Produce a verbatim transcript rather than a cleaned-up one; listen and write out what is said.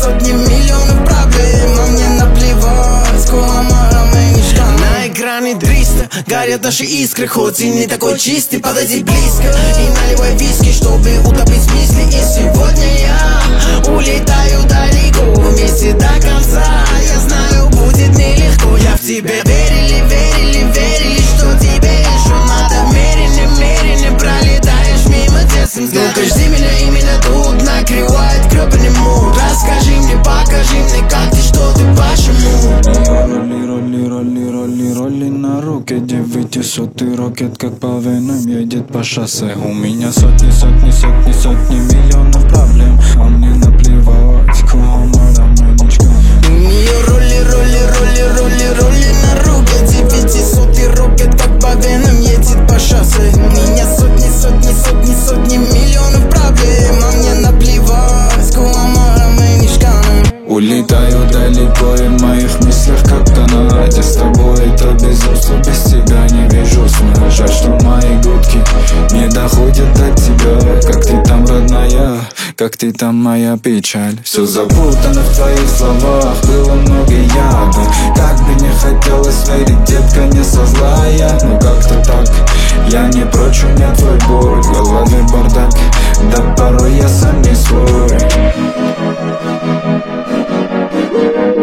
сотни миллионов проблем, а мне наплевать, куамара мэнишка. На экране триста горят наши искры, хоть и не такой чистый, подойди близко и наливай виски, чтобы утопить мысли. И сегодня я улетаю далеко, вместе до конца. Я знаю, будет нелегко. Я в тебя верили, верили, верили, что тебе еще надо. Мерили, мерили, пролетаешь мимо детским взглядом. Ну-ка жди меня именно тут, накрывает крёпаный муд. Расскажи мне, покажи мне, как ты, что ты, почему. Роли, роли, роли, роли, роли на руке девятисотый рокет, как по венам едет по шоссе. У меня сотни, сотни, сотни, сотни миллионов проблем, а мне наплевать, куамара мэничка. У нее роли, роли, роли, роли, роли на руке девятисотый рокет, как по венам едет по шоссе. У меня сотни, сотни, сотни, сотни миллионов проблем, а мне наплевать, куамара мэнишка. Улетаю далеко и в моих мыслях как Канаде. С тобой это безумство, без тебя не вижу сна. Жаль, что мои гудки не доходят до тебя. Как ты там, родная, как ты там, моя печаль. Все запутано в твоих словах, было много яда. Как бы не хотелось верить, детка, не со зла я. Но как-то так, я не прочь, у меня твой боль. В голове бардак, да порой я сам не свой.